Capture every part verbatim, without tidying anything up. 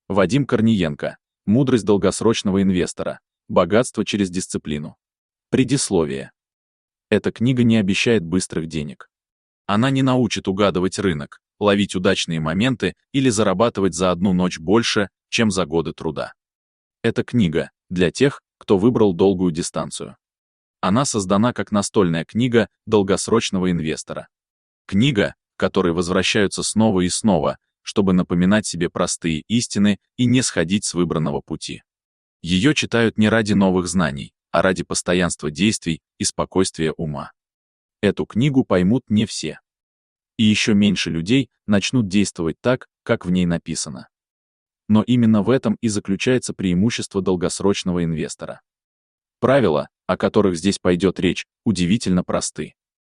Вадим Корниенко. Мудрость долгосрочного инвестора. Богатство через дисциплину. Предисловие. Эта книга не обещает быстрых денег. Она не научит угадывать рынок, ловить удачные моменты или зарабатывать за одну ночь больше, чем за годы труда. Эта книга для тех, кто выбрал долгую дистанцию. Она создана как настольная книга долгосрочного инвестора. Книга, к которой возвращаются снова и снова, чтобы напоминать себе простые истины и не сходить с выбранного пути. Ее читают не ради новых знаний, а ради постоянства действий и спокойствия ума. Эту книгу поймут не все. И еще меньше людей начнут действовать так, как в ней написано. Но именно в этом и заключается преимущество долгосрочного инвестора. Правила, о которых здесь пойдет речь, удивительно просты.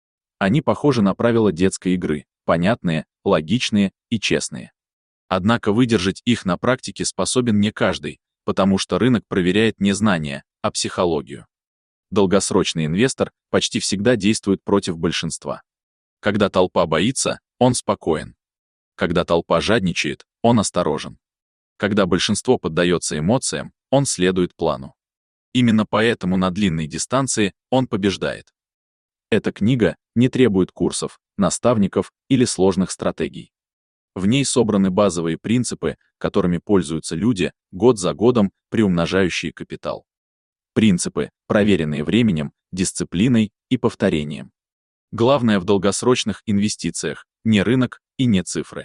Они похожи на правила детской игры, понятные, логичные и честные. Однако выдержать их на практике способен не каждый, потому что рынок проверяет не знания, а психологию. Долгосрочный инвестор почти всегда действует против большинства. Когда толпа боится, он спокоен. Когда толпа жадничает, он осторожен. Когда большинство поддается эмоциям, он следует плану. Именно поэтому на длинной дистанции он побеждает. Эта книга не требует курсов, наставников или сложных стратегий. В ней собраны базовые принципы, которыми пользуются люди, год за годом приумножающие капитал. Принципы, проверенные временем, дисциплиной и повторением. Главное в долгосрочных инвестициях не рынок и не цифры.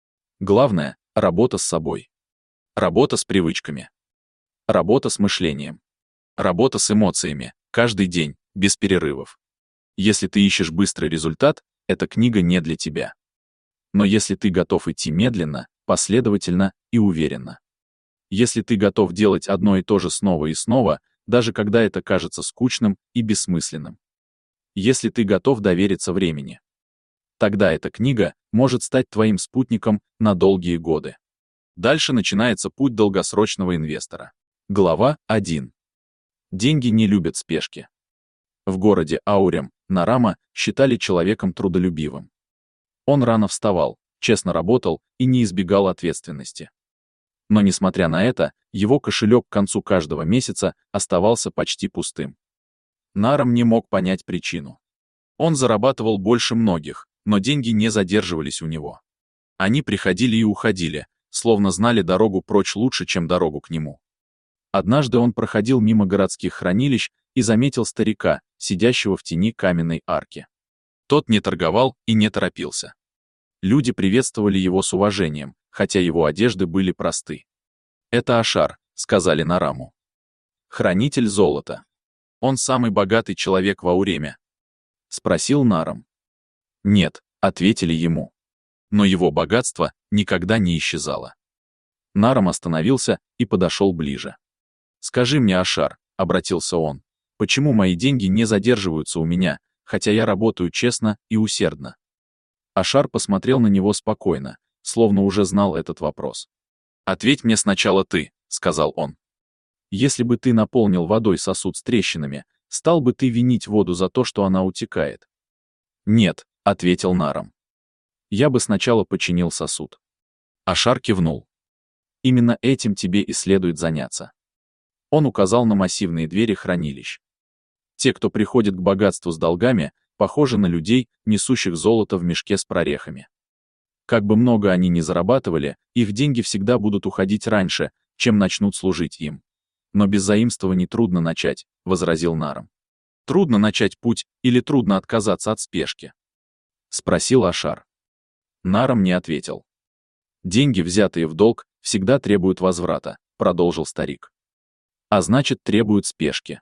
Главное — работа с собой. Работа с привычками. Работа с мышлением. Работа с эмоциями, каждый день, без перерывов. Если ты ищешь быстрый результат, эта книга не для тебя. Но если ты готов идти медленно, последовательно и уверенно. Если ты готов делать одно и то же снова и снова, даже когда это кажется скучным и бессмысленным. Если ты готов довериться времени. Тогда эта книга может стать твоим спутником на долгие годы. Дальше начинается путь долгосрочного инвестора. Глава один. Деньги не любят спешки. В городе Аурем Нарама считали человеком трудолюбивым. Он рано вставал, честно работал и не избегал ответственности. Но несмотря на это, его кошелек к концу каждого месяца оставался почти пустым. Нарам не мог понять причину. Он зарабатывал больше многих, но деньги не задерживались у него. Они приходили и уходили, словно знали дорогу прочь лучше, чем дорогу к нему. Однажды он проходил мимо городских хранилищ и заметил старика, сидящего в тени каменной арки. Тот не торговал и не торопился. Люди приветствовали его с уважением, хотя его одежды были просты. «Это Ашар», — сказали Нараму. «Хранитель золота. Он самый богатый человек в Ауреме?» — спросил Нарам. «Нет», — ответили ему. Но его богатство никогда не исчезало. Нарам остановился и подошел ближе. «Скажи мне, Ашар», — обратился он, — «почему мои деньги не задерживаются у меня, хотя я работаю честно и усердно?» Ашар посмотрел на него спокойно, словно уже знал этот вопрос. «Ответь мне сначала ты», — сказал он. «Если бы ты наполнил водой сосуд с трещинами, стал бы ты винить воду за то, что она утекает?» «Нет», — ответил Нарам. «Я бы сначала починил сосуд». Ашар кивнул. «Именно этим тебе и следует заняться». Он указал на массивные двери хранилищ. Те, кто приходит к богатству с долгами, похожи на людей, несущих золото в мешке с прорехами. Как бы много они ни зарабатывали, их деньги всегда будут уходить раньше, чем начнут служить им. Но без заимствований трудно начать, — возразил Нарам. «Трудно начать путь или трудно отказаться от спешки?» — спросил Ашар. Нарам не ответил. «Деньги, взятые в долг, всегда требуют возврата», — продолжил старик. «А значит, требуют спешки.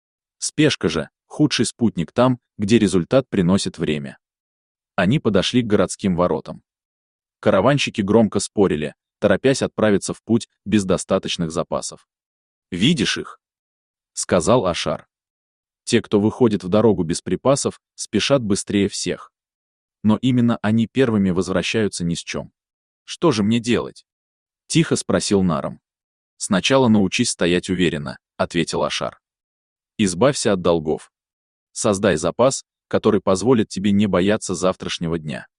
Спешка же — худший спутник там, где результат приносит время». Они подошли к городским воротам. Караванщики громко спорили, торопясь отправиться в путь без достаточных запасов. «Видишь их?» — сказал Ашар. «Те, кто выходит в дорогу без припасов, спешат быстрее всех. Но именно они первыми возвращаются ни с чем. Что же мне делать?» — тихо спросил Нарам. «Сначала научись стоять уверенно», — ответил Ашар. «Избавься от долгов. Создай запас, который позволит тебе не бояться завтрашнего дня.